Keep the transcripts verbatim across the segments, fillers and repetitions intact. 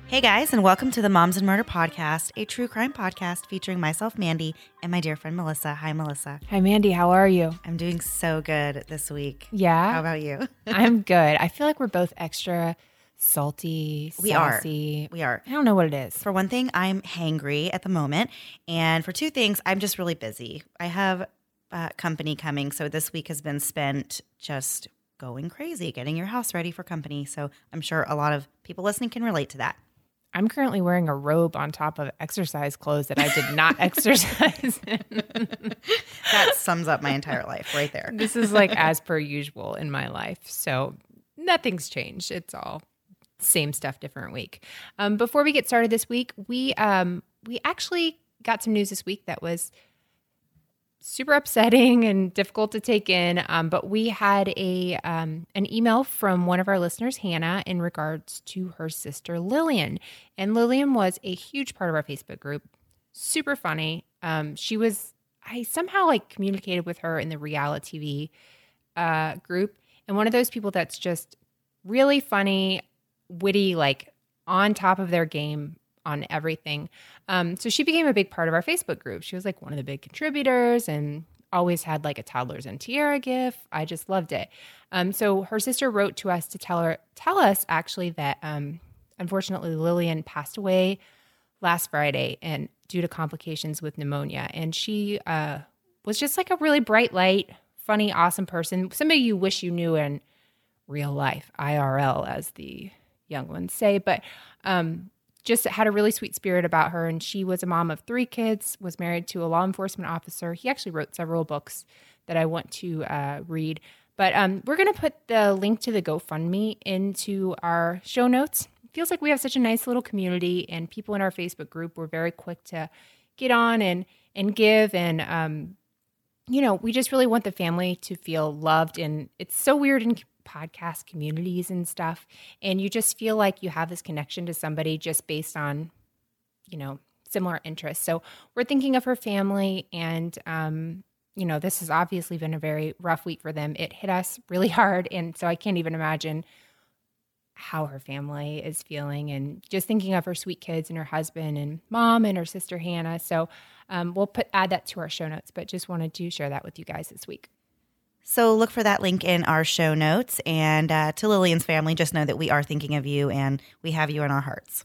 Hey guys, and welcome to the Moms and Murder Podcast, a true crime podcast featuring myself, Mandy, and my dear friend Melissa. Hi, Melissa. Hi, Mandy. How are you? I'm doing so good this week. Yeah? How about you? I'm good. I feel like we're both extra salty, We sassy. are. We are. I don't know what it is. For one thing, I'm hangry at the moment. And for two things, I'm just really busy. I have uh, company coming, so this week has been spent just going crazy, getting your house ready for company. So I'm sure a lot of people listening can relate to that. I'm currently wearing a robe on top of exercise clothes that I did not exercise in. That sums up my entire life right there. This is like as per usual in my life. So nothing's changed. It's all same stuff, different week. Um, before we get started this week, we um, we actually got some news this week that was super upsetting and difficult to take in. Um, but we had a um, an email from one of our listeners, Hannah, in regards to her sister, Lillian. And Lillian was a huge part of our Facebook group. Super funny. Um, she was, I somehow like communicated with her in the reality T V uh, group. And one of those people that's just really funny, witty, like on top of their game on everything. Um, so she became a big part of our Facebook group. She was like one of the big contributors and always had like a Toddlers and Tiara gif. I just loved it. Um, so her sister wrote to us to tell her, tell us actually that um, unfortunately Lillian passed away last Friday and due to complications with pneumonia. And she uh, was just like a really bright light, funny, awesome person. Somebody you wish you knew in real life, I R L, as the young ones say. But um, just had a really sweet spirit about her. And she was a mom of three kids, was married to a law enforcement officer. He actually wrote several books that I want to uh, read. But um, we're going to put the link to the GoFundMe into our show notes. It feels like we have such a nice little community, and people in our Facebook group were very quick to get on and, and give. And, um, you know, we just really want the family to feel loved. And it's so weird in podcast communities and stuff, and you just feel like you have this connection to somebody just based on, you know, similar interests. So we're thinking of her family, and um, you know, this has obviously been a very rough week for them. It hit us really hard, and so I can't even imagine how her family is feeling, and just thinking of her sweet kids and her husband and mom and her sister Hannah. So um, we'll put add that to our show notes, but just wanted to share that with you guys this week. So look for that link in our show notes. And uh, to Lillian's family, just know that we are thinking of you and we have you in our hearts.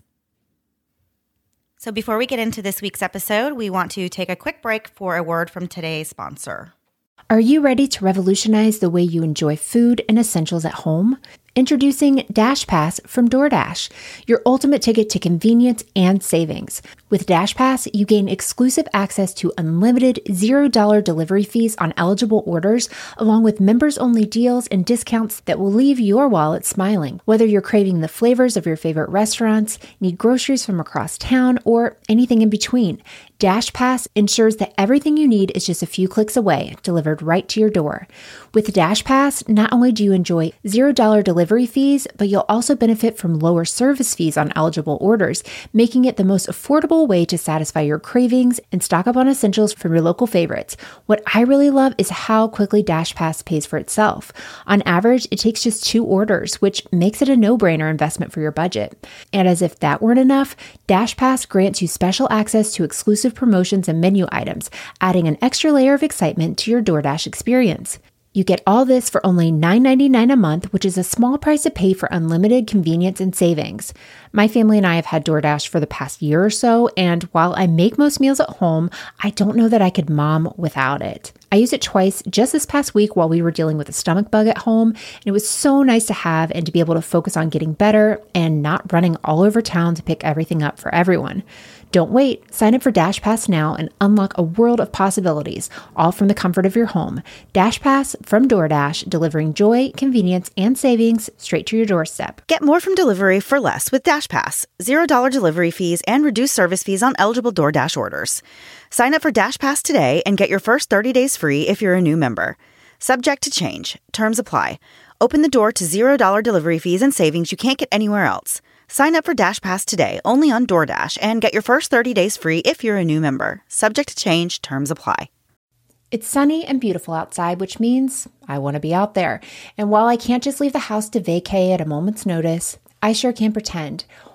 So before we get into this week's episode, we want to take a quick break for a word from today's sponsor. Are you ready to revolutionize the way you enjoy food and essentials at home? Introducing DashPass from DoorDash, your ultimate ticket to convenience and savings. With DashPass, you gain exclusive access to unlimited zero dollars delivery fees on eligible orders, along with members-only deals and discounts that will leave your wallet smiling. Whether you're craving the flavors of your favorite restaurants, need groceries from across town, or anything in between, DashPass ensures that everything you need is just a few clicks away, delivered right to your door. With DashPass, not only do you enjoy zero dollars delivery fees, but you'll also benefit from lower service fees on eligible orders, making it the most affordable way to satisfy your cravings and stock up on essentials from your local favorites. What I really love is how quickly DashPass pays for itself. On average, it takes just two orders, which makes it a no-brainer investment for your budget. And as if that weren't enough, DashPass grants you special access to exclusive promotions and menu items, adding an extra layer of excitement to your DoorDash experience. You get all this for only nine ninety-nine a month, which is a small price to pay for unlimited convenience and savings. My family and I have had DoorDash for the past year or so, and while I make most meals at home, I don't know that I could mom without it. I used it twice just this past week while we were dealing with a stomach bug at home, and it was so nice to have and to be able to focus on getting better and not running all over town to pick everything up for everyone. Don't wait. Sign up for DashPass now and unlock a world of possibilities, all from the comfort of your home. DashPass from DoorDash, delivering joy, convenience, and savings straight to your doorstep. Get more from delivery for less with DashPass. zero dollars delivery fees and reduced service fees on eligible DoorDash orders. Sign up for DashPass today and get your first thirty days free if you're a new member. Subject to change. Terms apply. Open the door to zero dollars delivery fees and savings you can't get anywhere else. Sign up for DashPass today, only on DoorDash, and get your first thirty days free if you're a new member. Subject to change. Terms apply. It's sunny and beautiful outside, which means I want to be out there. And while I can't just leave the house to vacay at a moment's notice, I sure can pretend.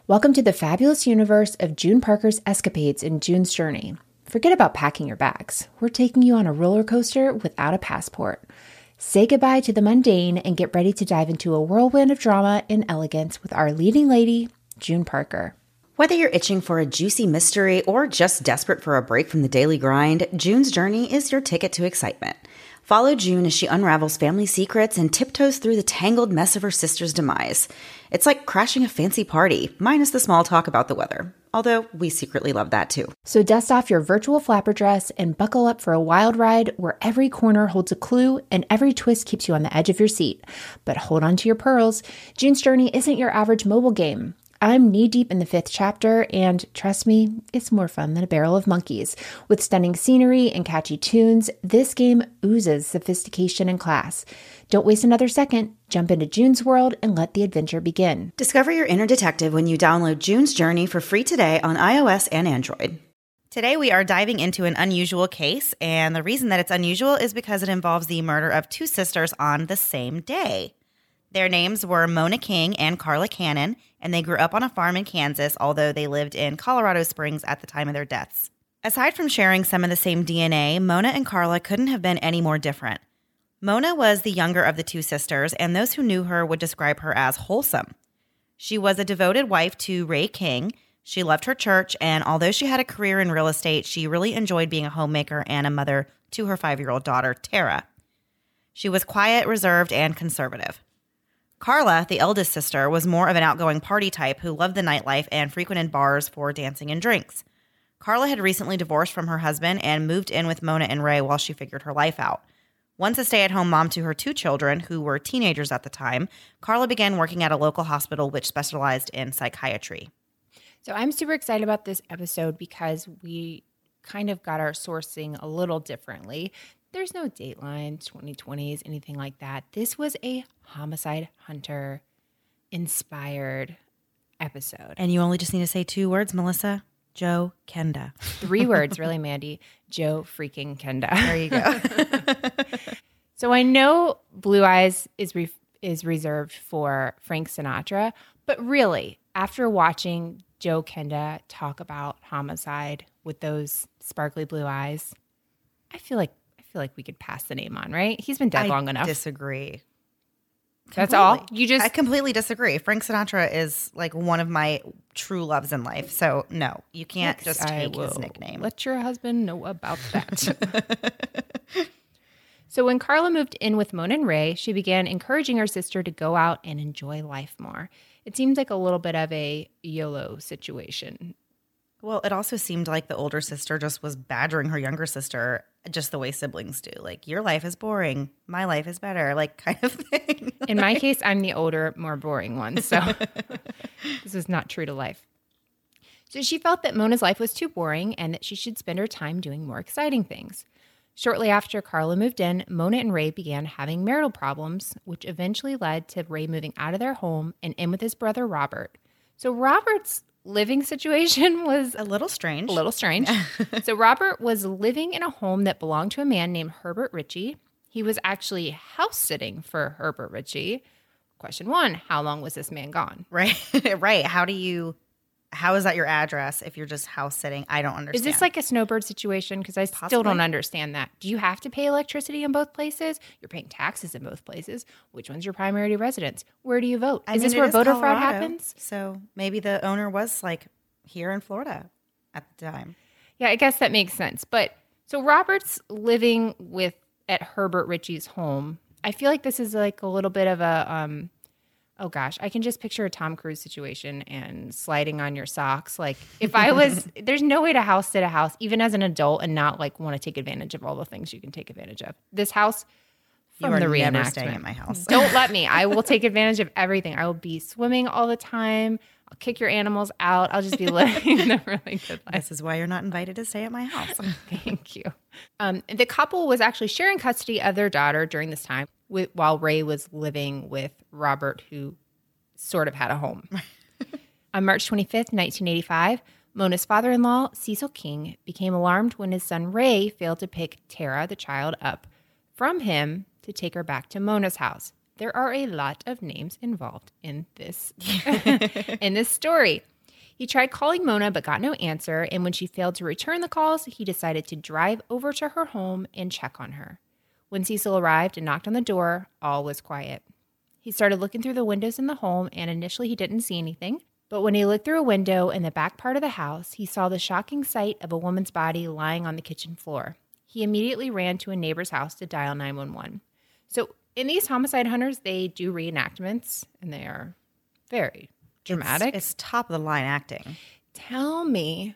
Welcome to the fabulous universe of June Parker's escapades in June's Journey. Forget about packing your bags. We're taking you on a roller coaster without a passport. Say goodbye to the mundane and get ready to dive into a whirlwind of drama and elegance with our leading lady, June Parker. Whether you're itching for a juicy mystery or just desperate for a break from the daily grind, June's Journey is your ticket to excitement. Follow June as she unravels family secrets and tiptoes through the tangled mess of her sister's demise. It's like crashing a fancy party, minus the small talk about the weather. Although we secretly love that too. So dust off your virtual flapper dress and buckle up for a wild ride where every corner holds a clue and every twist keeps you on the edge of your seat. But hold on to your pearls. June's Journey isn't your average mobile game. I'm knee-deep in the fifth chapter, and trust me, it's more fun than a barrel of monkeys. With stunning scenery and catchy tunes, this game oozes sophistication and class. Don't waste another second. Jump into June's world and let the adventure begin. Discover your inner detective when you download June's Journey for free today on iOS and Android. Today we are diving into an unusual case, and the reason that it's unusual is because it involves the murder of two sisters on the same day. Their names were Mona King and Carla Cannon, and they grew up on a farm in Kansas, although they lived in Colorado Springs at the time of their deaths. Aside from sharing some of the same D N A, Mona and Carla couldn't have been any more different. Mona was the younger of the two sisters, and those who knew her would describe her as wholesome. She was a devoted wife to Ray King. She loved her church, and although she had a career in real estate, she really enjoyed being a homemaker and a mother to her five-year-old daughter, Tara. She was quiet, reserved, and conservative. Carla, the eldest sister, was more of an outgoing party type who loved the nightlife and frequented bars for dancing and drinks. Carla had recently divorced from her husband and moved in with Mona and Ray while she figured her life out. Once a stay-at-home mom to her two children, who were teenagers at the time, Carla began working at a local hospital which specialized in psychiatry. So I'm super excited about this episode because we kind of got our sourcing a little differently. There's no Dateline, twenty twenties, anything like that. This was a Homicide Hunter inspired episode. And you only just need to say two words, Melissa. Joe Kenda. Three words, really, Mandy. Joe freaking Kenda. There you go. So I know Blue Eyes is re- is reserved for Frank Sinatra, but really, after watching Joe Kenda talk about homicide with those sparkly blue eyes, I feel like I feel like we could pass the name on, right? He's been dead I long enough. Disagree. That's Completely. all? You just I completely disagree. Frank Sinatra is like one of my true loves in life. So no, you can't Next, just I take his will nickname. Let your husband know about that. So when Carla moved in with Mona and Ray, she began encouraging her sister to go out and enjoy life more. It seems like a little bit of a YOLO situation. Well, it also seemed like the older sister just was badgering her younger sister just the way siblings do. Like, your life is boring. My life is better, like kind of thing. In my case, I'm the older, more boring one. So this is not true to life. So she felt that Mona's life was too boring and that she should spend her time doing more exciting things. Shortly after Carla moved in, Mona and Ray began having marital problems, which eventually led to Ray moving out of their home and in with his brother, Robert. So Robert's living situation was A little strange. a little strange. So Robert was living in a home that belonged to a man named Herbert Ritchie. He was actually house sitting for Herbert Ritchie. Question one, how long was this man gone? Right. Right. How do you, how is that your address if you're just house sitting? I don't understand. Is this like a snowbird situation? Because I still Possibly. don't understand that. Do you have to pay electricity in both places? You're paying taxes in both places. Which one's your primary residence? Where do you vote? I is mean, this it where voter Colorado, fraud happens? So maybe the owner was like here in Florida at the time. Yeah, I guess that makes sense. But so Robert's living with at Herbert Ritchie's home. I feel like this is like a little bit of a um oh gosh, I can just picture a Tom Cruise situation and sliding on your socks. Like if I was, there's no way to house sit a house, even as an adult, and not like want to take advantage of all the things you can take advantage of. This house from you are the reenactment. never staying at my house. Don't let me. I will take advantage of everything. I will be swimming all the time. I'll kick your animals out. I'll just be living the really good life. This is why you're not invited to stay at my house. Thank you. Um, the couple was actually sharing custody of their daughter during this time with, while Ray was living with Robert, who sort of had a home. On March twenty-fifth, nineteen eighty-five, Mona's father-in-law, Cecil King, became alarmed when his son Ray failed to pick Tara, the child, up from him to take her back to Mona's house. There are a lot of names involved in this in this story. He tried calling Mona but got no answer, and when she failed to return the calls, he decided to drive over to her home and check on her. When Cecil arrived and knocked on the door, all was quiet. He started looking through the windows in the home, and initially he didn't see anything. But when he looked through a window in the back part of the house, he saw the shocking sight of a woman's body lying on the kitchen floor. He immediately ran to a neighbor's house to dial nine one one. So in these homicide hunters, they do reenactments, and they are very dramatic. It's, it's top of the line acting. Tell me,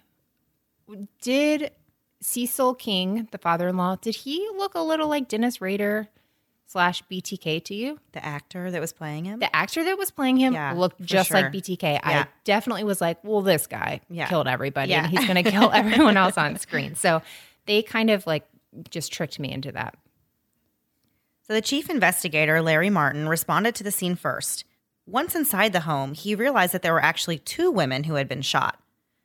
did Cecil King, the father-in-law, did he look a little like Dennis Rader slash B T K to you? The actor that was playing him? The actor that was playing him Yeah, looked for just sure. like B T K. Yeah. I definitely was like, well, this guy Yeah. killed everybody Yeah. and he's going to kill everyone else on screen. So they kind of like just tricked me into that. So the chief investigator, Larry Martin, responded to the scene first. Once inside the home, he realized that there were actually two women who had been shot.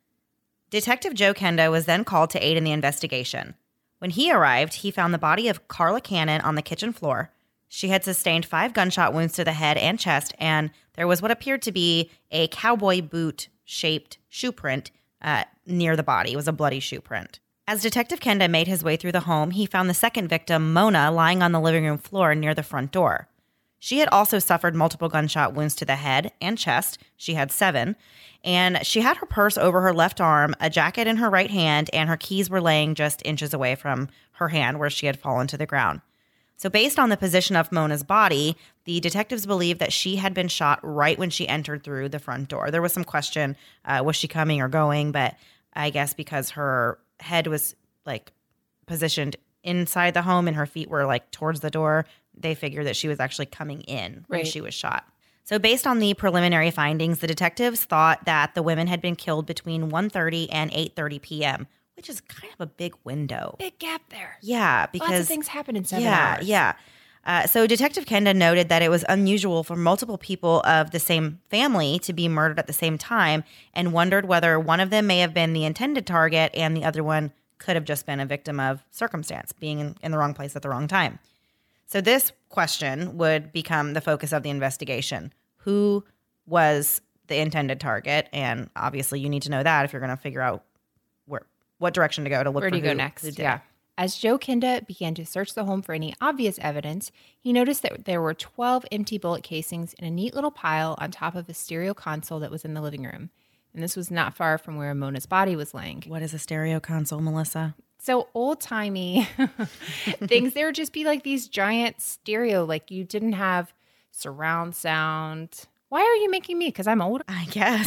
Detective Joe Kenda was then called to aid in the investigation. When he arrived, he found the body of Carla Cannon on the kitchen floor. She had sustained five gunshot wounds to the head and chest, and there was what appeared to be a cowboy boot-shaped shoe print uh, near the body. It was a bloody shoe print. As Detective Kenda made his way through the home, he found the second victim, Mona, lying on the living room floor near the front door. She had also suffered multiple gunshot wounds to the head and chest. She had seven. And she had her purse over her left arm, a jacket in her right hand, and her keys were laying just inches away from her hand where she had fallen to the ground. So based on the position of Mona's body, the detectives believed that she had been shot right when she entered through the front door. There was some question, uh, was she coming or going? But I guess because her head was like positioned inside the home and her feet were like towards the door, they figured that she was actually coming in when Right. she was shot. So based on the preliminary findings, the detectives thought that the women had been killed between one thirty and eight thirty p.m., which is kind of a big window. Big gap there. Yeah, because Lots of things happen in seven yeah, hours. yeah. Uh, so Detective Kenda noted that it was unusual for multiple people of the same family to be murdered at the same time and wondered whether one of them may have been the intended target and the other one could have just been a victim of circumstance, being in, in the wrong place at the wrong time. So this question would become the focus of the investigation. Who was the intended target? And obviously you need to know that if you're going to figure out where what direction to go to look Where for do you go who- next? who did Yeah. it. As Joe Kenda began to search the home for any obvious evidence, he noticed that there were twelve empty bullet casings in a neat little pile on top of a stereo console that was in the living room. And this was not far from where Mona's body was laying. What is a stereo console, Melissa? So old-timey things. There would just be like these giant stereo, like you didn't have surround sound. Why are you making me? Because I'm older. I guess.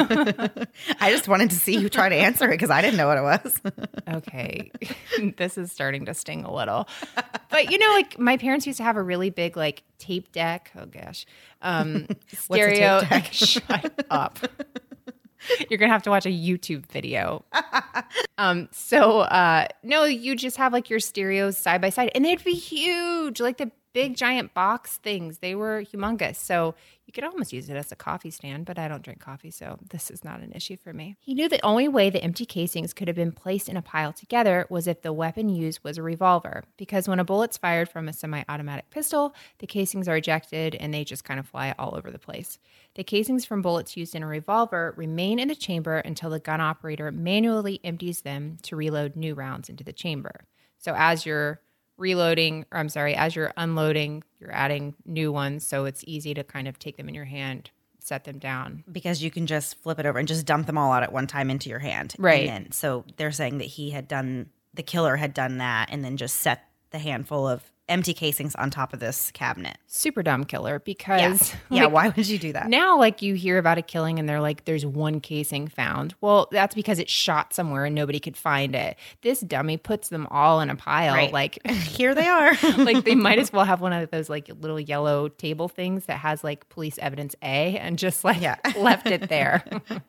I just wanted to see you try to answer it because I didn't know what it was. Okay. This is starting to sting a little. But you know, like my parents used to have a really big like tape deck. Oh gosh. Um What's a tape stereo. deck? Shut up. You're gonna have to watch a YouTube video. Um, so uh no, you just have like your stereos side by side, and they'd be huge, like the big giant box things. They were humongous. So you could almost use it as a coffee stand, but I don't drink coffee, so this is not an issue for me. He knew the only way the empty casings could have been placed in a pile together was if the weapon used was a revolver, because when a bullet's fired from a semi-automatic pistol, the casings are ejected and they just kind of fly all over the place. The casings from bullets used in a revolver remain in the chamber until the gun operator manually empties them to reload new rounds into the chamber. So as you're reloading, or I'm sorry, as you're unloading, you're adding new ones, so it's easy to kind of take them in your hand, set them down. Because you can just flip it over and just dump them all out at one time into your hand. Right. And then, so they're saying that he had done, the killer had done that and then just set the handful of empty casings on top of this cabinet. Super dumb killer, because Yeah, like, why would you do that? now like you hear about a killing and they're like, there's one casing found. Well, that's because it shot somewhere and nobody could find it. This dummy puts them all in a pile. Right. Like Here they are. like they might as well have one of those like little yellow table things that has like police evidence A and just like Yeah. left it there.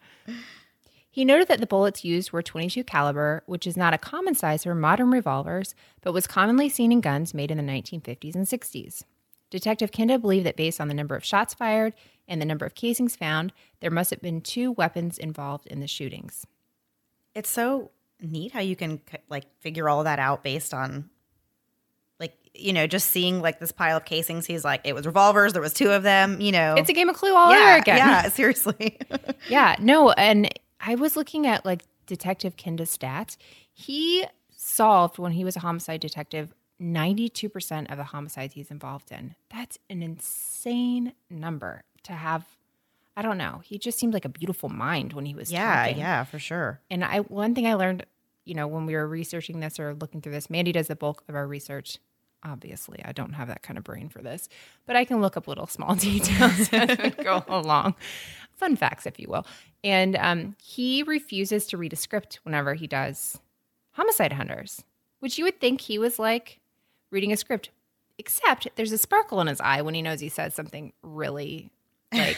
He noted that the bullets used were twenty-two caliber, which is not a common size for modern revolvers, but was commonly seen in guns made in the nineteen fifties and sixties. Detective Kenda believed that based on the number of shots fired and the number of casings found, there must have been two weapons involved in the shootings. It's so neat how you can like figure all that out based on like, you know, just seeing like this pile of casings. He's like, it was revolvers. There was two of them, you know. It's a game of Clue all yeah, over again. Yeah, seriously. Yeah, no, and I was looking at like Detective Kinda's stats. He solved, when he was a homicide detective, ninety-two percent of the homicides he's involved in. That's an insane number to have. I don't know. He just seemed like a beautiful mind when he was yeah, talking. Yeah, for sure. And I one thing I learned, you know, when we were researching this or looking through this, Mandy does the bulk of our research. Obviously, I don't have that kind of brain for this, but I can look up little small details as we go along. Fun facts, if you will. And um, he refuses to read a script whenever he does Homicide Hunters, which you would think he was like reading a script, except there's a sparkle in his eye when he knows he says something really like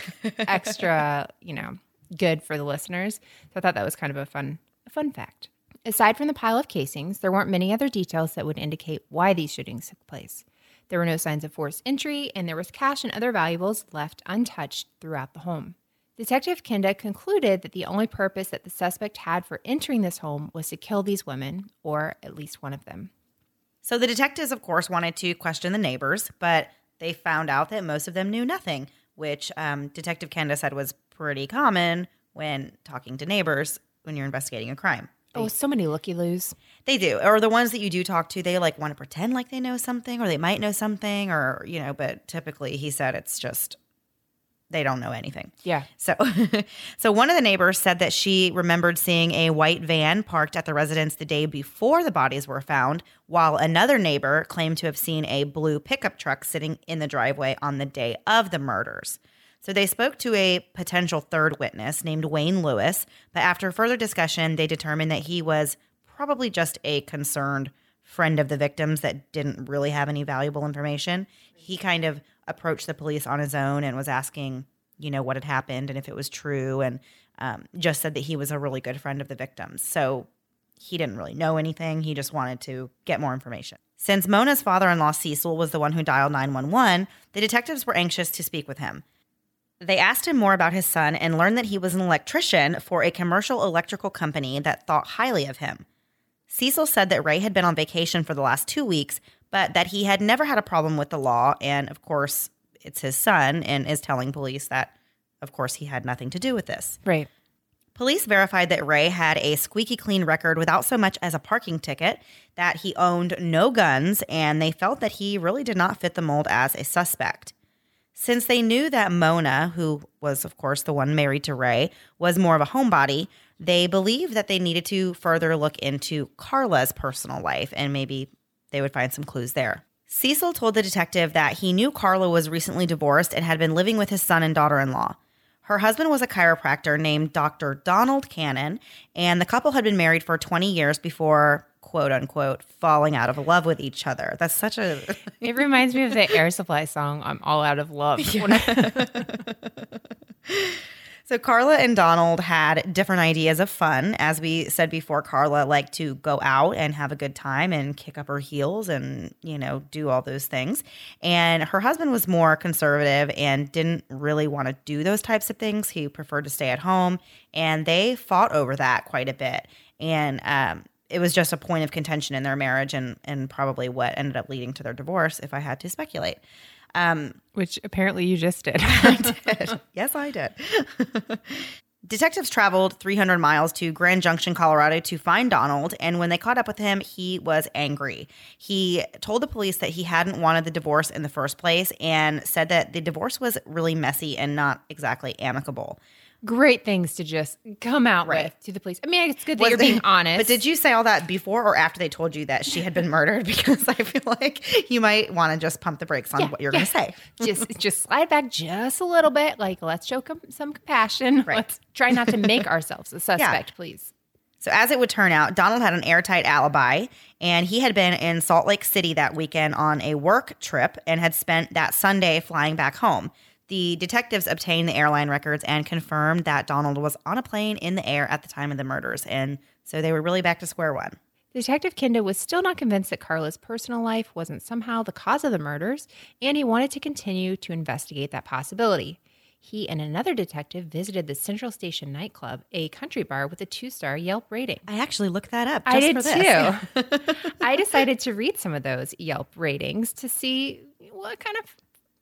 extra, you know, good for the listeners. So I thought that was kind of a fun, a fun fact. Aside from the pile of casings, there weren't many other details that would indicate why these shootings took place. There were no signs of forced entry, and there was cash and other valuables left untouched throughout the home. Detective Kinda concluded that the only purpose that the suspect had for entering this home was to kill these women, or at least one of them. So the detectives, of course, wanted to question the neighbors, but they found out that most of them knew nothing, which um, Detective Kinda said was pretty common when talking to neighbors when you're investigating a crime. They, oh, so many looky-loos. They do. Or the ones that you do talk to, they like want to pretend like they know something, or they might know something, or, you know, but typically he said it's just they don't know anything. Yeah. So so one of the neighbors said that she remembered seeing a white van parked at the residence the day before the bodies were found, while another neighbor claimed to have seen a blue pickup truck sitting in the driveway on the day of the murders. So they spoke to a potential third witness named Wayne Lewis, but after further discussion, they determined that he was probably just a concerned friend of the victims that didn't really have any valuable information. He kind of approached the police on his own and was asking, you know, what had happened and if it was true, and um, just said that he was a really good friend of the victims. So he didn't really know anything. He just wanted to get more information. Since Mona's father-in-law, Cecil, was the one who dialed nine one one, the detectives were anxious to speak with him. They asked him more about his son and learned that he was an electrician for a commercial electrical company that thought highly of him. Cecil said that Ray had been on vacation for the last two weeks, but that he had never had a problem with the law, and of course, it's his son, and is telling police that, of course, he had nothing to do with this. Right. Police verified that Ray had a squeaky clean record without so much as a parking ticket, that he owned no guns, and they felt that he really did not fit the mold as a suspect. Since they knew that Mona, who was, of course, the one married to Ray, was more of a homebody, they believed that they needed to further look into Carla's personal life, and maybe they would find some clues there. Cecil told the detective that he knew Carla was recently divorced and had been living with his son and daughter-in-law. Her husband was a chiropractor named Doctor Donald Cannon, and the couple had been married for twenty years before, quote unquote, falling out of love with each other. That's such a... It reminds me of the Air Supply song, I'm All Out of Love. Yeah. So Carla and Donald had different ideas of fun. As we said before, Carla liked to go out and have a good time and kick up her heels and, you know, do all those things. And her husband was more conservative and didn't really want to do those types of things. He preferred to stay at home. And they fought over that quite a bit. And um, it was just a point of contention in their marriage, and, and probably what ended up leading to their divorce, if I had to speculate. Um, Which apparently you just did. I did. Yes, I did. Detectives traveled three hundred miles to Grand Junction, Colorado to find Donald, and when they caught up with him, he was angry. He told the police that he hadn't wanted the divorce in the first place and said that the divorce was really messy and not exactly amicable. Great things to just come out Right. with to the police. I mean, it's good that Was you're they- being honest. But did you say all that before or after they told you that she had been murdered? Because I feel like you might want to just pump the brakes on Yeah, what you're yeah. going to say. just just slide back just a little bit. Like, let's show com- some compassion. Right. Let's try not to make ourselves a suspect, please. So as it would turn out, Donald had an airtight alibi, and he had been in Salt Lake City that weekend on a work trip and had spent that Sunday flying back home. The detectives obtained the airline records and confirmed that Donald was on a plane in the air at the time of the murders, and so they were really back to square one. Detective Kinda was still not convinced that Carla's personal life wasn't somehow the cause of the murders, and he wanted to continue to investigate that possibility. He and another detective visited the Central Station nightclub, a country bar with a two-star Yelp rating. I actually looked that up just I did for this. too. I decided to read some of those Yelp ratings to see what kind of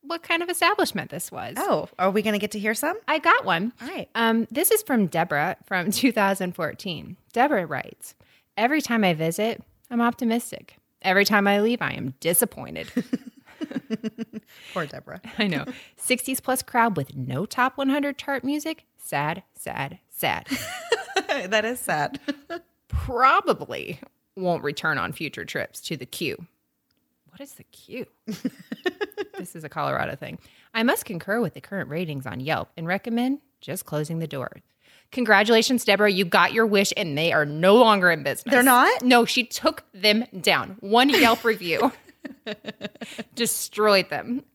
what kind of establishment this was. Oh, are we going to get to hear some? I got one. All right. Um, this is from Deborah from two thousand fourteen. Deborah writes, every time I visit, I'm optimistic. Every time I leave, I am disappointed. Poor Deborah. I know. sixties plus crowd with no top one hundred chart music. Sad, sad, sad. That is sad. Probably won't return on future trips to the queue. What is the queue? This is a Colorado thing. I must concur with the current ratings on Yelp and recommend just closing the door. Congratulations, Deborah. You got your wish and they are no longer in business. They're not? No, she took them down. One Yelp review. Destroyed them.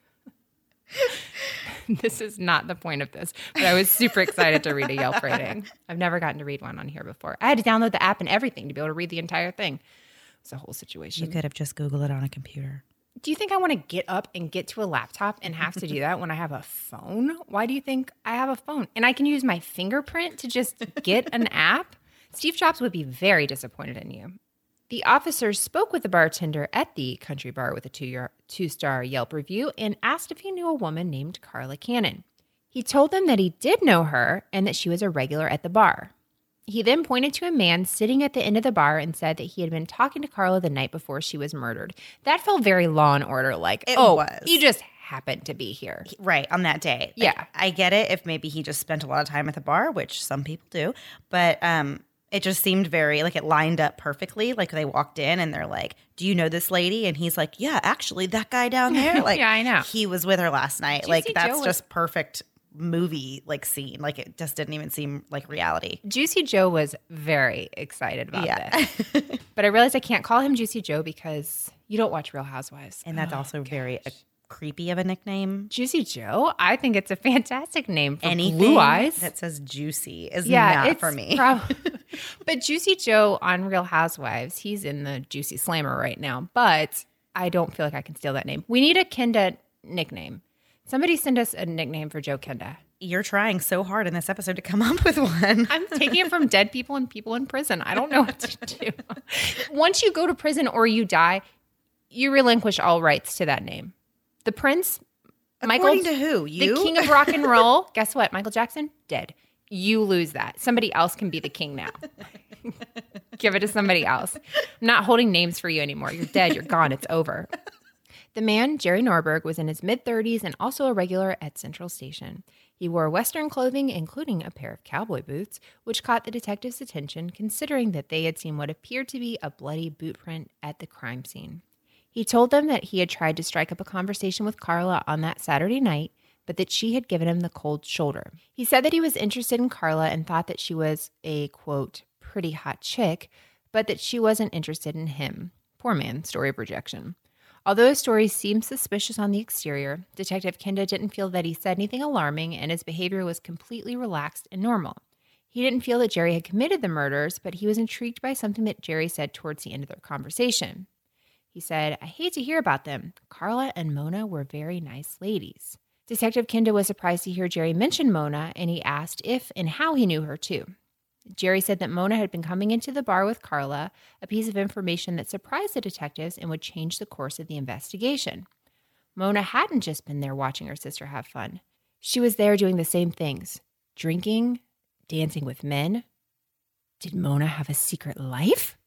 This is not the point of this, but I was super excited to read a Yelp rating. I've never gotten to read one on here before. I had to download the app and everything to be able to read the entire thing. It's a whole situation. You could have just Googled it on a computer. Do you think I want to get up and get to a laptop and have to do that when I have a phone? Why do you think I have a phone? And I can use my fingerprint to just get an app? Steve Jobs would be very disappointed in you. The officers spoke with the bartender at the country bar with a two-year, two-star Yelp review and asked if he knew a woman named Carla Cannon. He told them that he did know her and that she was a regular at the bar. He then pointed to a man sitting at the end of the bar and said that he had been talking to Carla the night before she was murdered. That felt very Law and Order like, It oh, was. you just happened to be here. Right, on that day. Yeah. Like, I get it if maybe he just spent a lot of time at the bar, which some people do. But um, it just seemed very, like it lined up perfectly. Like they walked in and they're like, do you know this lady? And he's like, yeah, actually, that guy down there. Like, Yeah, I know. He was with her last night. Juicy like that's Joe was- just perfect movie like scene. Like it just didn't even seem like reality. Juicy Joe was very excited about Yeah. this. But I realized I can't call him Juicy Joe because you don't watch Real Housewives. And that's Oh, also very uh, creepy of a nickname. Juicy Joe, I think it's a fantastic name for Anything blue eyes. that says juicy is yeah, not it's for me. prob- but Juicy Joe on Real Housewives, he's in the Juicy Slammer right now. But I don't feel like I can steal that name. We need a Kenda nickname. Somebody send us a nickname for Joe Kenda. You're trying so hard in this episode to come up with one. I'm taking it from dead people and people in prison. I don't know what to do. Once you go to prison or you die, you relinquish all rights to that name. The prince, According Michael, to who? You? the king of rock and roll. Guess what? Michael Jackson, dead. You lose that. Somebody else can be the king now. Give it to somebody else. I'm not holding names for you anymore. You're dead. You're gone. It's over. The man, Jerry Norberg, was in his mid-thirties and also a regular at Central Station. He wore Western clothing, including a pair of cowboy boots, which caught the detectives' attention considering that they had seen what appeared to be a bloody boot print at the crime scene. He told them that he had tried to strike up a conversation with Carla on that Saturday night, but that she had given him the cold shoulder. He said that he was interested in Carla and thought that she was a, quote, pretty hot chick, but that she wasn't interested in him. Poor man, story of rejection. Although his story seemed suspicious on the exterior, Detective Kenda didn't feel that he said anything alarming and his behavior was completely relaxed and normal. He didn't feel that Jerry had committed the murders, but he was intrigued by something that Jerry said towards the end of their conversation. He said, I hate to hear about them. Carla and Mona were very nice ladies. Detective Kenda was surprised to hear Jerry mention Mona, and he asked if and how he knew her too. Jerry said that Mona had been coming into the bar with Carla, a piece of information that surprised the detectives and would change the course of the investigation. Mona hadn't just been there watching her sister have fun. She was there doing the same things, drinking, dancing with men. Did Mona have a secret life?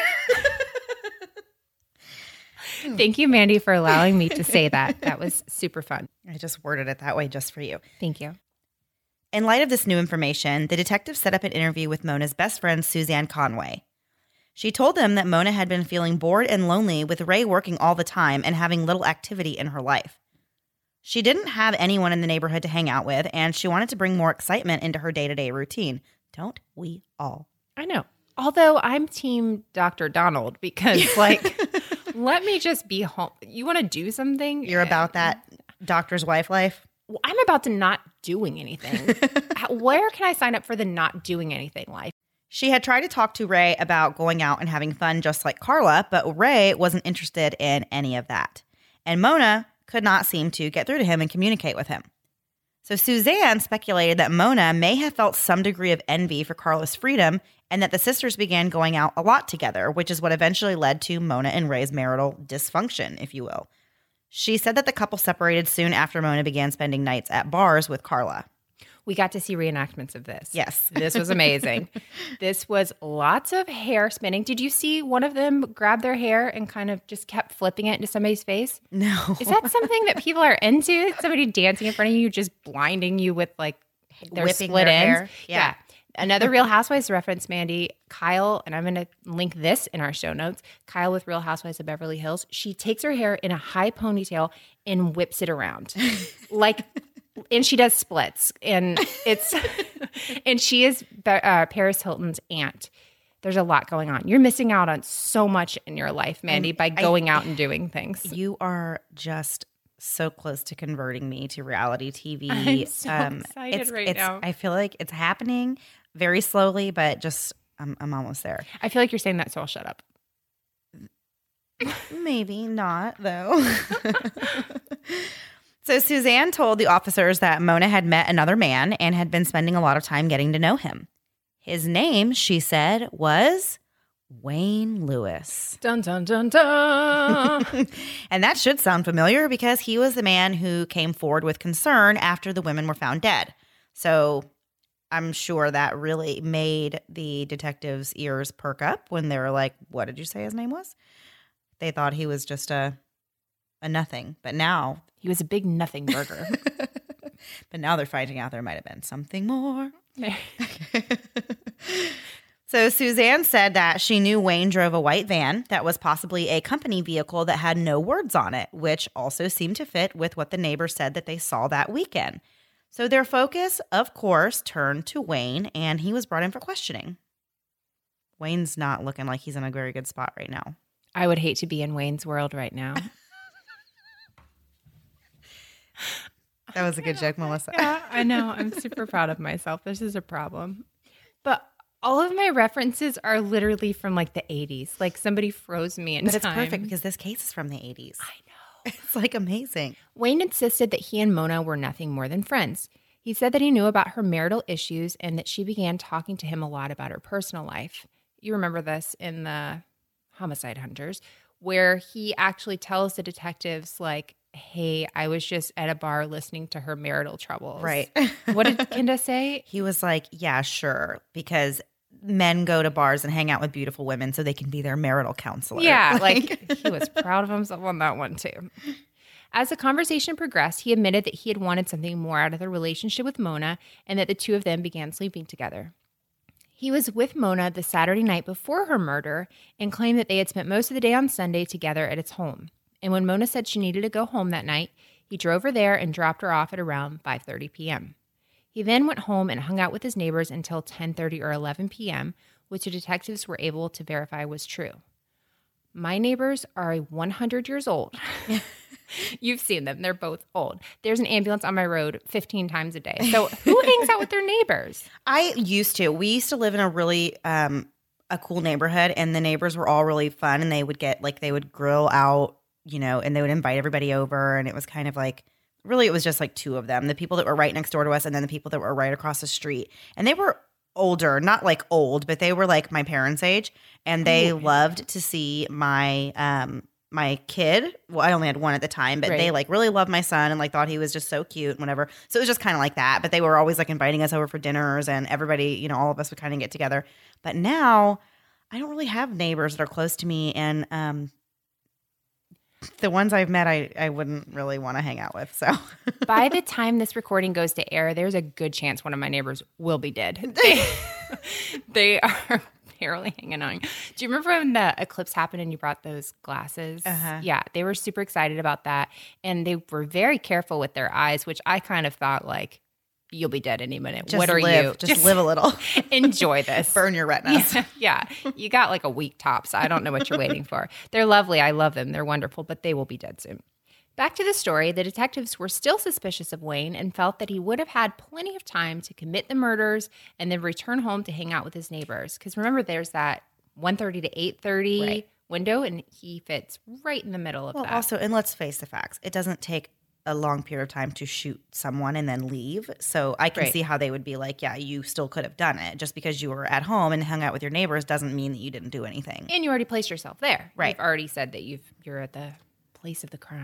Thank you, Mandy, for allowing me to say that. That was super fun. I just worded it that way just for you. Thank you. In light of this new information, the detective set up an interview with Mona's best friend, Suzanne Conway. She told them that Mona had been feeling bored and lonely with Ray working all the time and having little activity in her life. She didn't have anyone in the neighborhood to hang out with, and she wanted to bring more excitement into her day-to-day routine. Don't we all? I know. Although I'm team Doctor Donald because, like, let me just be home. You want to do something? You're about that doctor's wife life? Well, I'm about to not doing anything. Where can I sign up for the not doing anything life? She had tried to talk to Ray about going out and having fun just like Carla, but Ray wasn't interested in any of that. And Mona could not seem to get through to him and communicate with him. So Suzanne speculated that Mona may have felt some degree of envy for Carla's freedom and that the sisters began going out a lot together, which is what eventually led to Mona and Ray's marital dysfunction, if you will. She said that the couple separated soon after Mona began spending nights at bars with Carla. We got to see reenactments of this. Yes. This was amazing. This was lots of hair spinning. Did you see one of them grab their hair and kind of just kept flipping it into somebody's face? No. Is that something that people are into? Somebody dancing in front of you, just blinding you with like their Whipping split their ends? hair? Yeah. Yeah. Another Real Housewives reference, Mandy. Kyle, and I'm going to link this in our show notes. Kyle with Real Housewives of Beverly Hills. She takes her hair in a high ponytail and whips it around. Like, and she does splits. And it's, and she is uh, Paris Hilton's aunt. There's a lot going on. You're missing out on so much in your life, Mandy, by going I, out and doing things. You are just so close to converting me to reality T V. I'm so um, excited it's, right it's, now. I feel like it's happening very slowly, but just I'm, I'm almost there. I feel like you're saying that, so I'll shut up. Maybe not, though. So Suzanne told the officers that Mona had met another man and had been spending a lot of time getting to know him. His name, she said, was Wayne Lewis. Dun, dun, dun, dun. And that should sound familiar because he was the man who came forward with concern after the women were found dead. So I'm sure that really made the detectives' ears perk up when they were like, what did you say his name was? They thought he was just a a nothing. But now... He was a big nothing burger. But now they're finding out there might have been something more. So Suzanne said that she knew Wayne drove a white van that was possibly a company vehicle that had no words on it, which also seemed to fit with what the neighbors said that they saw that weekend. So their focus, of course, turned to Wayne, and he was brought in for questioning. Wayne's not looking like he's in a very good spot right now. I would hate to be in Wayne's world right now. That was a good joke, Melissa. Yeah, I know. I'm super proud of myself. This is a problem. But all of my references are literally from like the eighties. Like somebody froze me in but time. But it's perfect because this case is from the eighties. I know. It's like amazing. Wayne insisted that he and Mona were nothing more than friends. He said that he knew about her marital issues and that she began talking to him a lot about her personal life. You remember this in the Homicide Hunters, where he actually tells the detectives, like, hey, I was just at a bar listening to her marital troubles. Right. What did Kinda say? He was like, yeah, sure, because men go to bars and hang out with beautiful women so they can be their marital counselor. Yeah, like, like he was proud of himself on that one too. As the conversation progressed, he admitted that he had wanted something more out of the relationship with Mona and that the two of them began sleeping together. He was with Mona the Saturday night before her murder and claimed that they had spent most of the day on Sunday together at its home. And when Mona said she needed to go home that night, he drove her there and dropped her off at around five thirty p.m. He then went home and hung out with his neighbors until ten thirty or eleven p.m., which the detectives were able to verify was true. My neighbors are one hundred years old. You've seen them. They're both old. There's an ambulance on my road fifteen times a day. So who hangs out with their neighbors? I used to. We used to live in a really um, a cool neighborhood, and the neighbors were all really fun, and they would get, like, they would grill out, you know, and they would invite everybody over, and it was kind of like, really, it was just like two of them, the people that were right next door to us and then the people that were right across the street. And they were older, not like old, but they were like my parents' age, and they Ooh. loved to see my um my kid. Well, I only had one at the time, but right. they like really loved my son and like thought he was just so cute and whatever. So it was just kind of like that. But they were always like inviting us over for dinners, and everybody, you know, all of us would kind of get together. But now I don't really have neighbors that are close to me, and um the ones I've met, I, I wouldn't really want to hang out with. So by the time this recording goes to air, there's a good chance one of my neighbors will be dead. They, they are barely hanging on. Do you remember when the eclipse happened and you brought those glasses? Uh-huh. Yeah, they were super excited about that. And they were very careful with their eyes, which I kind of thought like, you'll be dead any minute. Just what are live. you? Just, just live a little. Enjoy this. Burn your retinas. Yeah, yeah. You got like a week tops. I don't know what you're waiting for. They're lovely. I love them. They're wonderful, but they will be dead soon. Back to the story, the detectives were still suspicious of Wayne and felt that he would have had plenty of time to commit the murders and then return home to hang out with his neighbors. Because remember, there's that one thirty to eight thirty right. window, and he fits right in the middle of well, that. Also, and let's face the facts, it doesn't take a long period of time to shoot someone and then leave. So I can right. see how they would be like, yeah, you still could have done it. Just because you were at home and hung out with your neighbors doesn't mean that you didn't do anything. And you already placed yourself there. Right. You've already said that you've, you're at the place of the crime.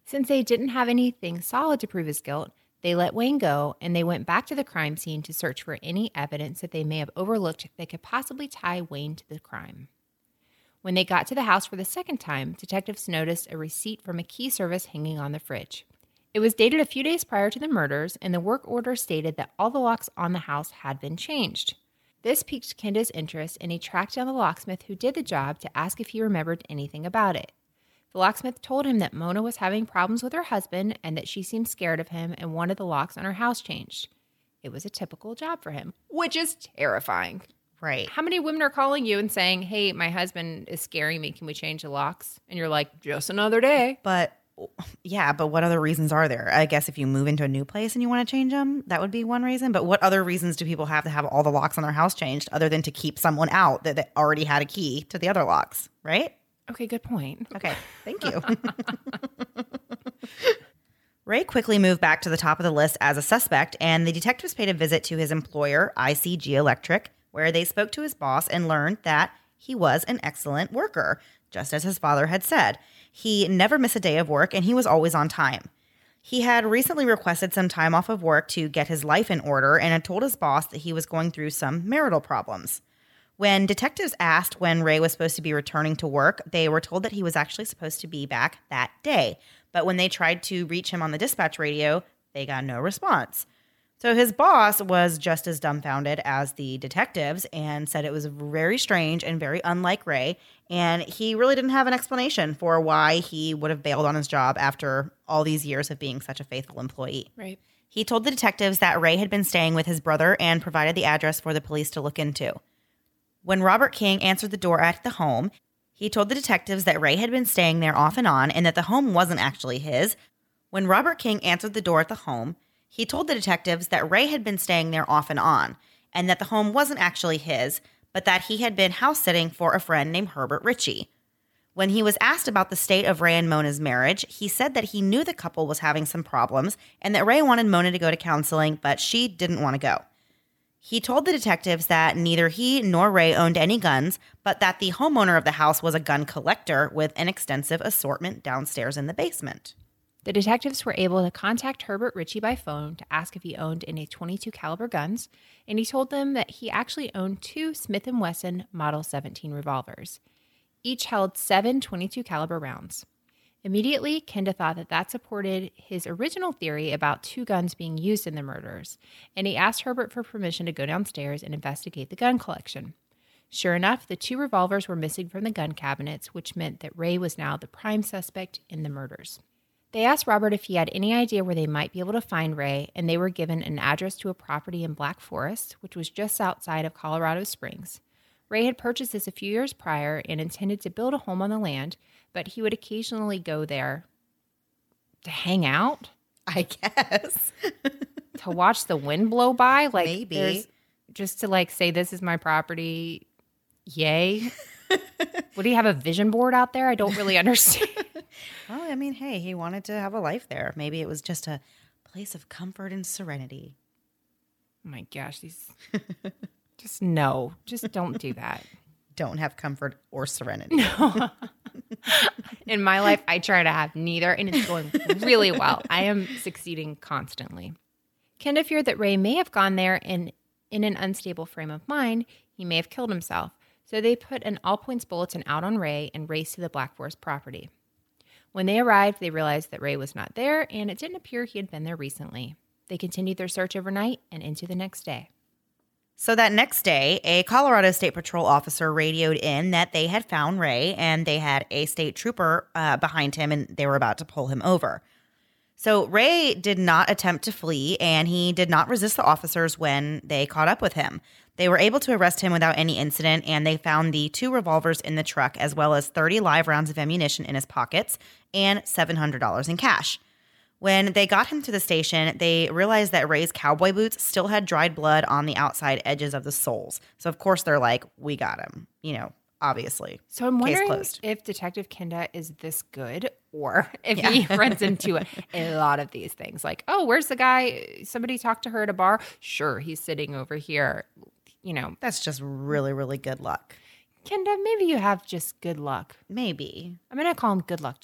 Since they didn't have anything solid to prove his guilt, they let Wayne go, and they went back to the crime scene to search for any evidence that they may have overlooked that could possibly tie Wayne to the crime. When they got to the house for the second time, detectives noticed a receipt from a key service hanging on the fridge. It was dated a few days prior to the murders, and the work order stated that all the locks on the house had been changed. This piqued Kenda's interest, and he tracked down the locksmith who did the job to ask if he remembered anything about it. The locksmith told him that Mona was having problems with her husband and that she seemed scared of him and wanted the locks on her house changed. It was a typical job for him, which is terrifying. Right. How many women are calling you and saying, hey, my husband is scaring me. Can we change the locks? And you're like, just another day. But yeah, but what other reasons are there? I guess if you move into a new place and you want to change them, that would be one reason. But what other reasons do people have to have all the locks on their house changed other than to keep someone out that, that already had a key to the other locks, right? Okay, good point. Okay, thank you. Ray quickly moved back to the top of the list as a suspect, and the detectives paid a visit to his employer, I C G Electric, where they spoke to his boss and learned that he was an excellent worker, just as his father had said. He never missed a day of work, and he was always on time. He had recently requested some time off of work to get his life in order and had told his boss that he was going through some marital problems. When detectives asked when Ray was supposed to be returning to work, they were told that he was actually supposed to be back that day. But when they tried to reach him on the dispatch radio, they got no response. So his boss was just as dumbfounded as the detectives and said it was very strange and very unlike Ray. And he really didn't have an explanation for why he would have bailed on his job after all these years of being such a faithful employee. Right. He told the detectives that Ray had been staying with his brother and provided the address for the police to look into. When Robert King answered the door at the home, he told the detectives that Ray had been staying there off and on and that the home wasn't actually his. When Robert King answered the door at the home, he told the detectives that Ray had been staying there off and on and that the home wasn't actually his, but that he had been house-sitting for a friend named Herbert Ritchie. When he was asked about the state of Ray and Mona's marriage, he said that he knew the couple was having some problems and that Ray wanted Mona to go to counseling, but she didn't want to go. He told the detectives that neither he nor Ray owned any guns, but that the homeowner of the house was a gun collector with an extensive assortment downstairs in the basement. The detectives were able to contact Herbert Ritchie by phone to ask if he owned any twenty-two caliber guns, and he told them that he actually owned two Smith and Wesson Model seventeen revolvers. Each held seven twenty-two caliber rounds. Immediately, Kenda thought that that supported his original theory about two guns being used in the murders, and he asked Herbert for permission to go downstairs and investigate the gun collection. Sure enough, the two revolvers were missing from the gun cabinets, which meant that Ray was now the prime suspect in the murders. They asked Robert if he had any idea where they might be able to find Ray, and they were given an address to a property in Black Forest, which was just outside of Colorado Springs. Ray had purchased this a few years prior and intended to build a home on the land, but he would occasionally go there to hang out. I guess. To watch the wind blow by. Like, maybe. Just to like say, this is my property. Yay. Would he have a vision board out there? I don't really understand. Well, I mean, hey, he wanted to have a life there. Maybe it was just a place of comfort and serenity. Oh my gosh, these... Just no. Just don't do that. Don't have comfort or serenity. No. In my life, I try to have neither, and it's going really well. I am succeeding constantly. Kenda feared that Ray may have gone there and in an unstable frame of mind, he may have killed himself. So they put an all-points bulletin out on Ray and raced to the Black Forest property. When they arrived, they realized that Ray was not there, and it didn't appear he had been there recently. They continued their search overnight and into the next day. So that next day, a Colorado State Patrol officer radioed in that they had found Ray and they had a state trooper uh, behind him and they were about to pull him over. So Ray did not attempt to flee and he did not resist the officers when they caught up with him. They were able to arrest him without any incident and they found the two revolvers in the truck as well as thirty live rounds of ammunition in his pockets and seven hundred dollars in cash. When they got him to the station, they realized that Ray's cowboy boots still had dried blood on the outside edges of the soles. So, of course, they're like, we got him, you know, obviously. So I'm Case wondering closed. if Detective Kenda is this good or if Yeah. he runs into a, a lot of these things. Like, oh, where's the guy? Somebody talked to her at a bar. Sure, he's sitting over here. You know, That's just really, really good luck. Kenda, maybe you have just good luck. Maybe. I'm going to call him Good Luck Chuck.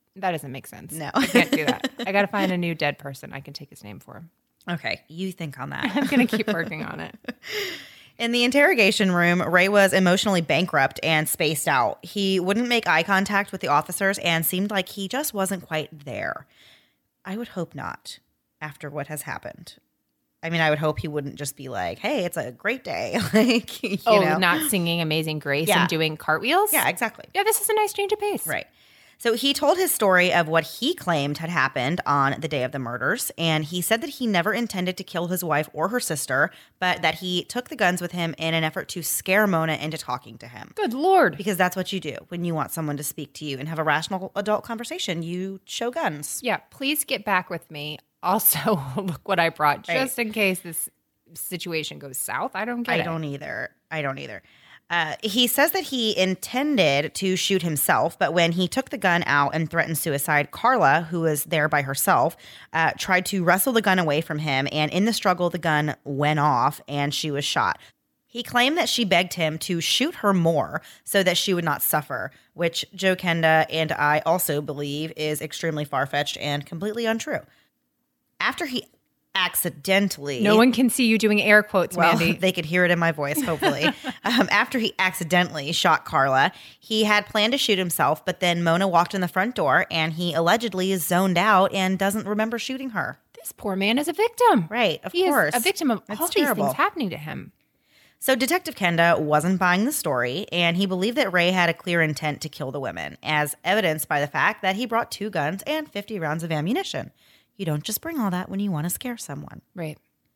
That doesn't make sense. No. I can't do that. I got to find a new dead person I can take his name for. Okay, you think on that. I'm going to keep working on it. In the interrogation room, Ray was emotionally bankrupt and spaced out. He wouldn't make eye contact with the officers and seemed like he just wasn't quite there. I would hope not, after what has happened. I mean, I would hope he wouldn't just be like, hey, it's a great day. like, you oh, know. not singing Amazing Grace Yeah. and doing cartwheels? Yeah, exactly. Yeah, this is a nice change of pace. Right. So he told his story of what he claimed had happened on the day of the murders, and he said that he never intended to kill his wife or her sister, but that he took the guns with him in an effort to scare Mona into talking to him. Good Lord. Because that's what you do when you want someone to speak to you and have a rational adult conversation. You show guns. Yeah, please get back with me. Also, look what I brought, Right. just in case this situation goes south. I don't get I it. don't either. I don't either. Uh, he says that he intended to shoot himself, but when he took the gun out and threatened suicide, Carla, who was there by herself, uh, tried to wrestle the gun away from him. And in the struggle, the gun went off and she was shot. He claimed that she begged him to shoot her more so that she would not suffer, which Joe Kenda and I also believe is extremely far-fetched and completely untrue. After he accidentally... No one can see you doing air quotes, Well, Mandy. they could hear it in my voice, hopefully. um, after he accidentally shot Carla, he had planned to shoot himself, but then Mona walked in the front door and he allegedly is zoned out and doesn't remember shooting her. This poor man is a victim. Right, of he course. is a victim of That's all terrible. these things happening to him. So Detective Kenda wasn't buying the story, and he believed that Ray had a clear intent to kill the women, as evidenced by the fact that he brought two guns and fifty rounds of ammunition. You don't just bring all that when you want to scare someone. Right.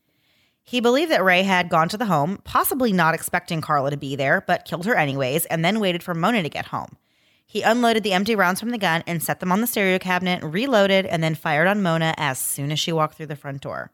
He believed that Ray had gone to the home, possibly not expecting Carla to be there, but killed her anyways, and then waited for Mona to get home. He unloaded the empty rounds from the gun and set them on the stereo cabinet, reloaded, and then fired on Mona as soon as she walked through the front door.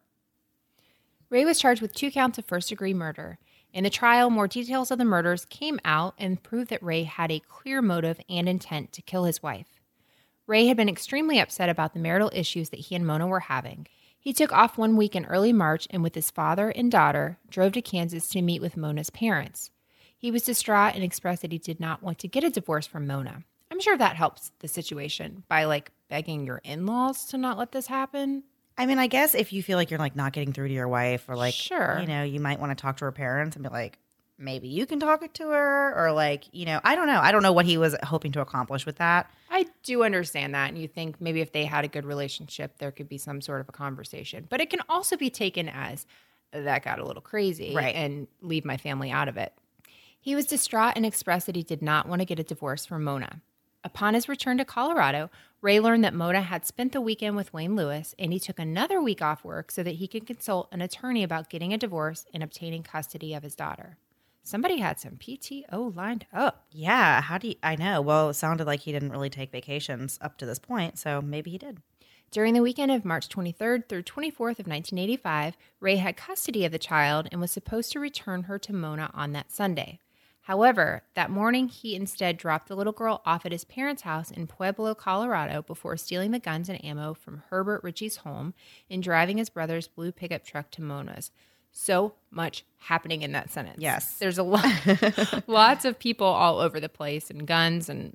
Ray was charged with two counts of first-degree murder. In the trial, more details of the murders came out and proved that Ray had a clear motive and intent to kill his wife. Ray had been extremely upset about the marital issues that he and Mona were having. He took off one week in early March and with his father and daughter drove to Kansas to meet with Mona's parents. He was distraught and expressed that he did not want to get a divorce from Mona. I'm sure that helps the situation by like begging your in-laws to not let this happen. I mean, I guess if you feel like you're like not getting through to your wife or like, Sure. you know, you might want to talk to her parents and be like, maybe you can talk it to her or like, you know, I don't know. I don't know what he was hoping to accomplish with that. I do understand that. And you think maybe if they had a good relationship, there could be some sort of a conversation. But it can also be taken as that got a little crazy Right. and leave my family out of it. He was distraught and expressed that he did not want to get a divorce from Mona. Upon his return to Colorado, Ray learned that Mona had spent the weekend with Wayne Lewis, and he took another week off work so that he could consult an attorney about getting a divorce and obtaining custody of his daughter. Somebody had some P T O lined up. Yeah. How do you, I know. Well, it sounded like he didn't really take vacations up to this point. So maybe he did. During the weekend of March twenty-third through twenty-fourth of nineteen eighty-five, Ray had custody of the child and was supposed to return her to Mona on that Sunday. However, that morning, he instead dropped the little girl off at his parents' house in Pueblo, Colorado, before stealing the guns and ammo from Herbert Ritchie's home and driving his brother's blue pickup truck to Mona's. So much happening in that sentence. Yes. There's a lot, lots of people all over the place and guns and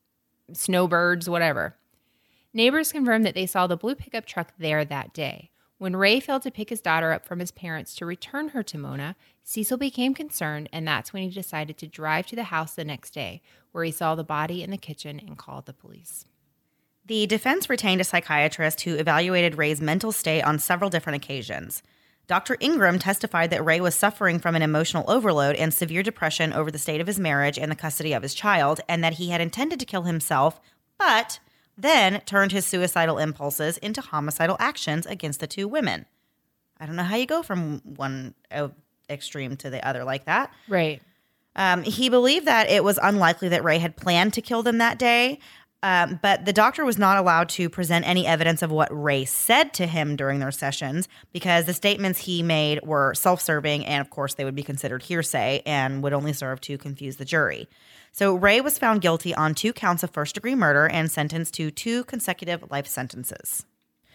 snowbirds, whatever. Neighbors confirmed that they saw the blue pickup truck there that day. When Ray failed to pick his daughter up from his parents to return her to Mona, Cecil became concerned, and that's when he decided to drive to the house the next day, where he saw the body in the kitchen and called the police. The defense retained a psychiatrist who evaluated Ray's mental state on several different occasions. Doctor Ingram testified that Ray was suffering from an emotional overload and severe depression over the state of his marriage and the custody of his child, and that he had intended to kill himself, but then turned his suicidal impulses into homicidal actions against the two women. I don't know how you go from one uh, extreme to the other like that. Right. Um, he believed that it was unlikely that Ray had planned to kill them that day, um, but the doctor was not allowed to present any evidence of what Ray said to him during their sessions because the statements he made were self-serving and, of course, they would be considered hearsay and would only serve to confuse the jury. So Ray was found guilty on two counts of first-degree murder and sentenced to two consecutive life sentences.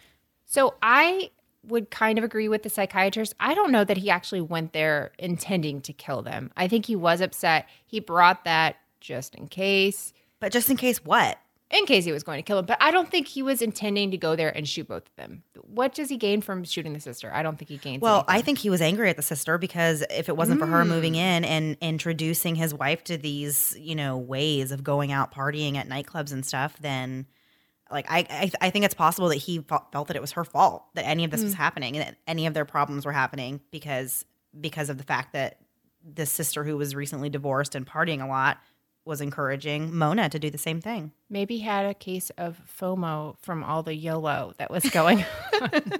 So I would kind of agree with the psychiatrist. I don't know that he actually went there intending to kill them. I think he was upset. He brought that just in case. But just in case what? in case he was going to kill him. But I don't think he was intending to go there and shoot both of them. What does he gain from shooting the sister? I don't think he gains Well, anything. I think he was angry at the sister because if it wasn't mm. for her moving in and introducing his wife to these, you know, ways of going out partying at nightclubs and stuff, then like I I, I think it's possible that he felt that it was her fault that any of this mm. was happening and that any of their problems were happening because because of the fact that this sister who was recently divorced and partying a lot was encouraging Mona to do the same thing. Maybe he had a case of FOMO from all the YOLO that was going on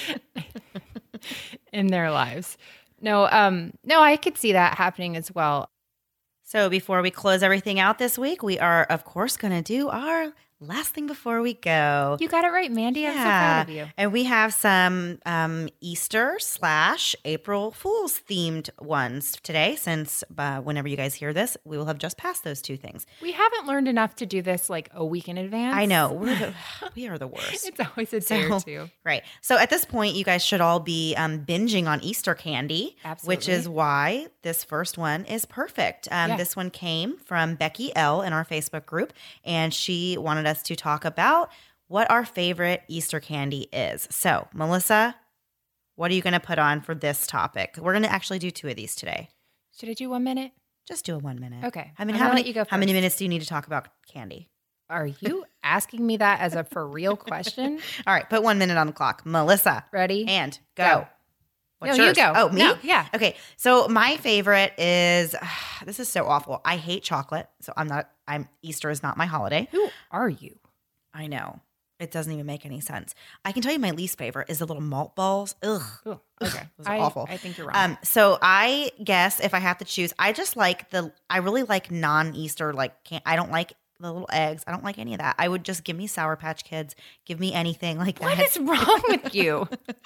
in their lives. No, um, no, I could see that happening as well. So before we close everything out this week, we are, of course, going to do our last thing before we go. You got it right, Mandy. Yeah. I'm so proud of you. And we have some um, Easter slash April Fool's themed ones today, since uh, whenever you guys hear this, we will have just passed those two things. We haven't learned enough to do this like a week in advance. I know. We're the, we are the worst. It's always a day so, or two. Right. So at this point, you guys should all be um, binging on Easter candy. Absolutely. Which is why this first one is perfect. Um, yeah. This one came from Becky L. in our Facebook group, and she wanted us to talk about what our favorite Easter candy is. So, Melissa, what are you going to put on for this topic? We're going to actually do two of these today. Should I do one minute? Just do a one minute. Okay. I mean, I'm how gonna many, let you go how many first. minutes do you need to talk about candy? Are you asking me that as a for real question? All right, put one minute on the clock. Melissa. Ready? And go. Go. What's no, yours? you go. Oh, me? No, yeah. Okay. So my favorite is, this is so awful. I hate chocolate. So I'm not, I'm, Easter is not my holiday. Who are you? I know. It doesn't even make any sense. I can tell you my least favorite is the little malt balls. Ugh. Ooh, okay. Those I, are awful. I think you're wrong. Um, so I guess if I have to choose, I just like the, I really like non-Easter, like, can't, I don't like the little eggs. I don't like any of that. I would just give me Sour Patch Kids. Give me anything like that. What is wrong with you?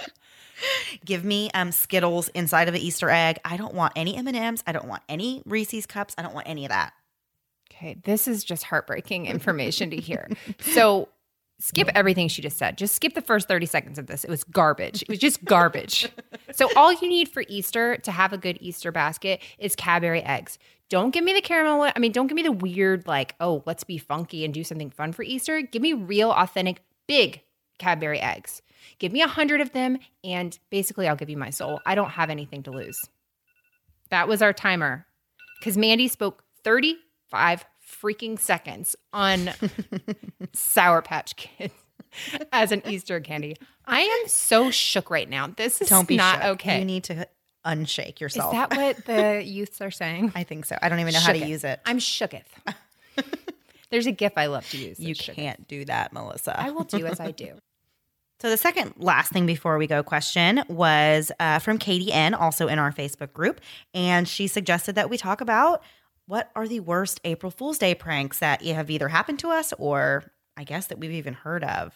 Give me um, Skittles inside of an Easter egg. I don't want any M and M's. I don't want any Reese's Cups. I don't want any of that. Okay, this is just heartbreaking information to hear. So skip everything she just said. Just skip the first thirty seconds of this. It was garbage. It was just garbage. So all you need for Easter to have a good Easter basket is Cadbury eggs. Don't give me the caramel one. I mean, don't give me the weird like, oh, let's be funky and do something fun for Easter. Give me real, authentic, big Cadbury eggs. Give me a hundred of them, and basically I'll give you my soul. I don't have anything to lose. That was our timer. Because Mandy spoke thirty-five freaking seconds on Sour Patch Kids as an Easter candy. I am so shook right now. This is Don't be not shook. okay. You need to unshake yourself. Is that what the youths are saying? I think so. I don't even know how to Shooketh. use it. I'm shooketh. There's a GIF I love to use. You that's shooketh. can't do that, Melissa. I will do as I do. So the second last thing before we go question was uh, from Katie N., also in our Facebook group. And she suggested that we talk about what are the worst April Fool's Day pranks that have either happened to us or I guess that we've even heard of.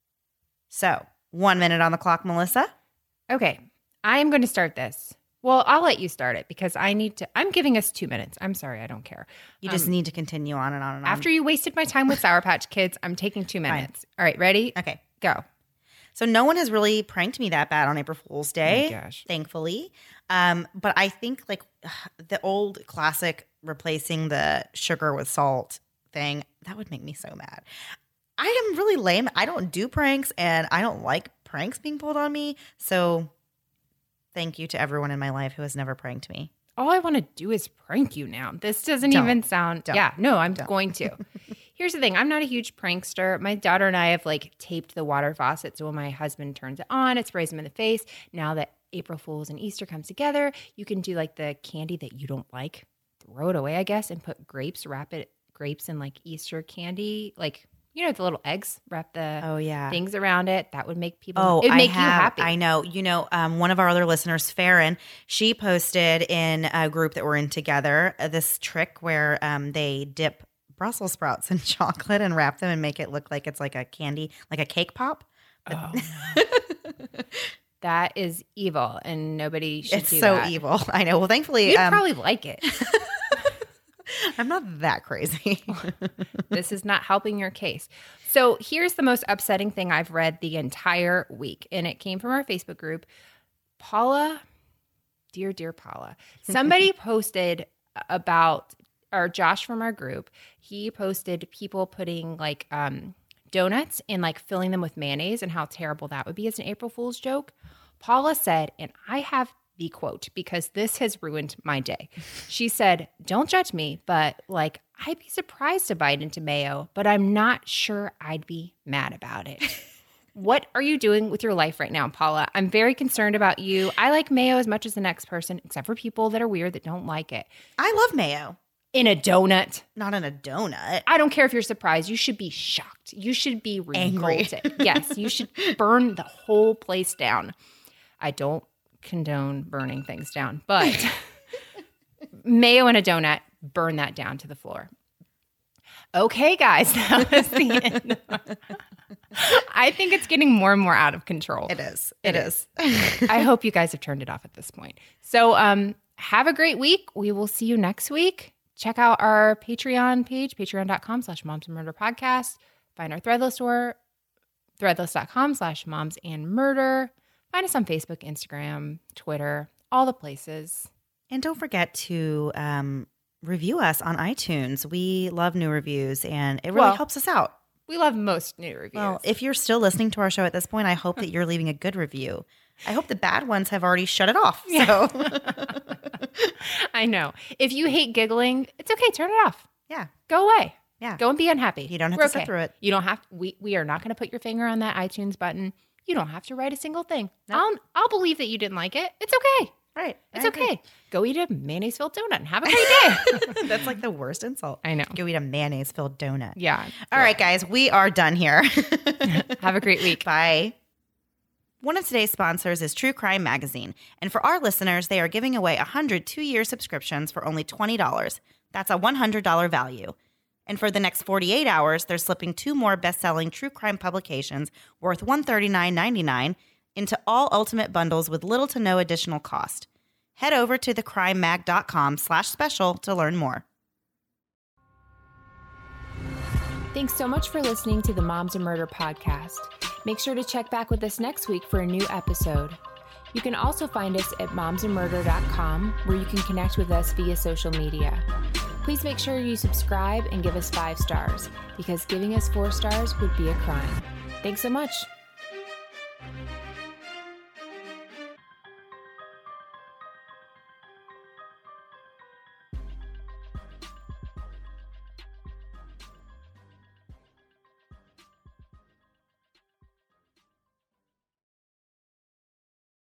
So one minute on the clock, Melissa. Okay, I am going to start this. Well, I'll let you start it because I need to. I'm giving us two minutes. I'm sorry, I don't care. You just um, need to continue on and on and on. After you wasted my time with Sour Patch Kids, I'm taking two minutes. All right, ready? Okay. Go. So no one has really pranked me that bad on April Fool's Day, Oh my gosh. thankfully. Um, but I think like the old classic replacing the sugar with salt thing, that would make me so mad. I am really lame. I don't do pranks and I don't like pranks being pulled on me. So thank you to everyone in my life who has never pranked me. All I want to do is prank you now. This doesn't Don't. even sound. Don't. Yeah, no, I'm Don't. going to. Here's the thing. I'm not a huge prankster. My daughter and I have like taped the water faucet. So when my husband turns it on, it sprays him in the face. Now that April Fool's and Easter comes together, you can do like the candy that you don't like, throw it away, I guess, and put grapes, wrap it, grapes in like Easter candy, like, you know, the little eggs, wrap the Oh, yeah. things around it. That would make people, Oh, it would make I you have, happy. I know. You know, um, one of our other listeners, Farron, she posted in a group that we're in together uh, this trick where um, they dip Brussels sprouts in chocolate and wrap them and make it look like it's like a candy, like a cake pop. Oh, no. That is evil, and nobody should It's do so that. evil. I know. Well, thankfully, You'd um, probably like it. I'm not that crazy. This is not helping your case. So here's the most upsetting thing I've read the entire week, and it came from our Facebook group. Paula, dear, dear Paula, somebody posted about or Josh from our group, he posted people putting like um, donuts and like filling them with mayonnaise and how terrible that would be as an April Fool's joke. Paula said, and I have the quote because this has ruined my day. She said, don't judge me, but like I'd be surprised to bite into mayo, but I'm not sure I'd be mad about it. What are you doing with your life right now, Paula? I'm very concerned about you. I like mayo as much as the next person, except for people that are weird that don't like it. I love mayo. In a donut. Not in a donut. I don't care if you're surprised. You should be shocked. You should be revolted. Yes, you should burn the whole place down. I don't condone burning things down, but mayo and a donut, burn that down to the floor. Okay, guys, that was the end. I think it's getting more and more out of control. It is. It, it is. is. I hope you guys have turned it off at this point. So um, have a great week. We will see you next week. Check out our Patreon page, patreon.com slash moms and murder podcast. Find our Threadless store, threadless.com slash moms and murder. Find us on Facebook, Instagram, Twitter, all the places. And don't forget to um, review us on iTunes. We love new reviews, and it really well, helps us out. We love most new reviews. Well, if you're still listening to our show at this point, I hope that you're leaving a good review. I hope the bad ones have already shut it off. So. I know. If you hate giggling, it's okay. Turn it off. Yeah. Go away. Yeah. Go and be unhappy. You don't have We're to sit okay. through it. You don't have to, we, we are not going to put your finger on that iTunes button. You don't have to write a single thing. Nope. I'll I'll believe that you didn't like it. It's okay. Right. It's I okay. agree. Go eat a mayonnaise-filled donut and have a great day. That's like the worst insult. I know. Go eat a mayonnaise-filled donut. Yeah. All right, guys. We are done here. Have a great week. Bye. One of today's sponsors is True Crime Magazine. And for our listeners, they are giving away one hundred two-year subscriptions for only twenty dollars. That's a one hundred dollars value. And for the next forty-eight hours, they're slipping two more best-selling true crime publications worth one hundred thirty-nine ninety-nine into all Ultimate bundles with little to no additional cost. Head over to thecrimemag.com slash special to learn more. Thanks so much for listening to the Moms and Murder podcast. Make sure to check back with us next week for a new episode. You can also find us at moms and murder dot com, where you can connect with us via social media. Please make sure you subscribe and give us five stars, because giving us four stars would be a crime. Thanks so much.